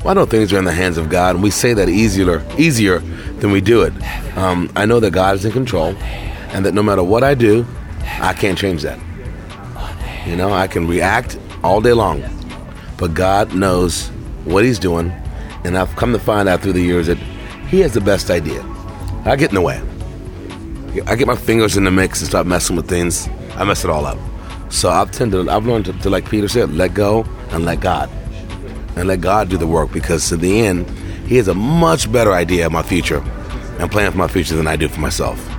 Well, I know things are in the hands of God, and we say that easier than we do it. I know that God is in control, and that no matter what I do, I can't change that. I can react all day long, but God knows what he's doing, and I've come to find out through the years that he has the best idea. I get in the way. I get my fingers in the mix and start messing with things. I mess it all up. So I've learned to, like Peter said, let go and let God. And let God do the work, because in the end, he has a much better idea of my future and plan for my future than I do for myself.